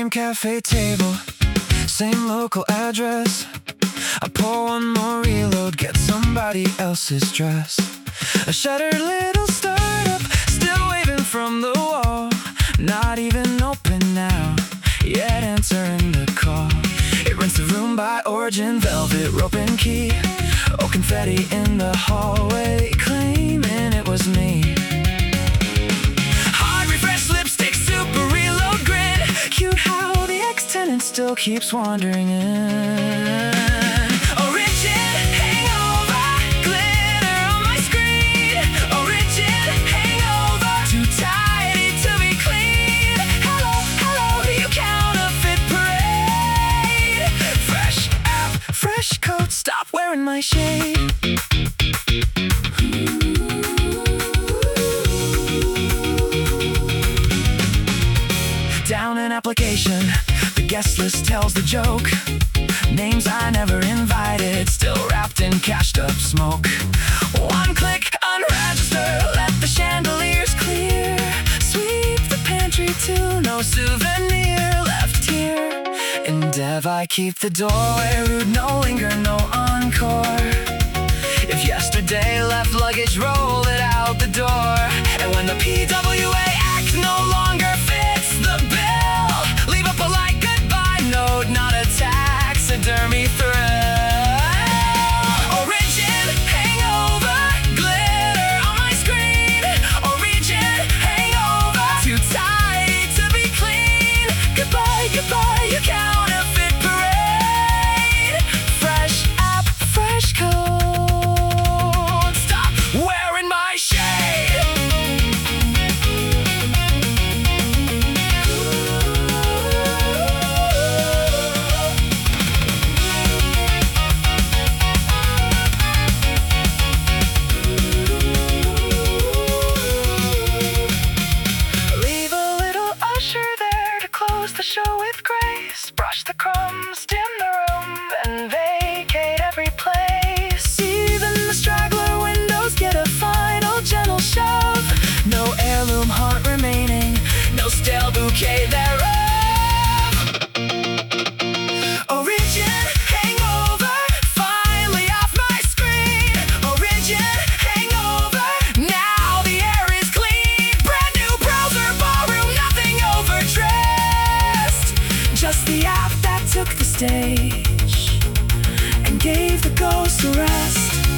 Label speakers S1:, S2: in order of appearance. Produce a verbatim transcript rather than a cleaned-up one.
S1: Same cafe table, same local address. I pour one more reload, get somebody else's dress. A shuttered little startup, still waving from the wall. Not even open now, yet answering the call. It rents the room by origin, velvet rope and key. Oh, confetti in the hallway, claiming it was me. Hard refresh lipstick, super reload grin. Cute how the ex-tenant still keeps wandering in. Origin hangover, glitter on my screen. Origin hangover, too tidy to be clean. Hello, hello, you counterfeit parade. Fresh app, fresh coat, stop wearing my shade. Down an application, the guest list tells the joke. Names I never invited, still wrapped in cashed up smoke. One click, unregister, let the chandeliers clear. Sweep the pantry too, no souvenir left here. In Dev I keep the doorway rude, no linger, no encore. If yesterday left luggage, roll it out the door. And when the P W A Act no longer fits the bill, leave a polite goodbye note, not a taxidermy thrill. Origin hangover, glitter on my screen. Origin hangover, too tidy to be clean. Goodbye, goodbye, you counterfeit parade. Fresh app, fresh coat, stop wearing my shade. Leave a little usher there to close the show with grace. Brush the crumbs, dim the room, and vacate every place. Even the straggler windows get a final gentle shove. No heirloom haunt remaining, no stale bouquet thereof. Origin hangover, finally off my screen. Origin hangover, now the air is clean. Brand new browser, ballroom, nothing overdressed. Just the app that took the stage and gave the ghost a rest.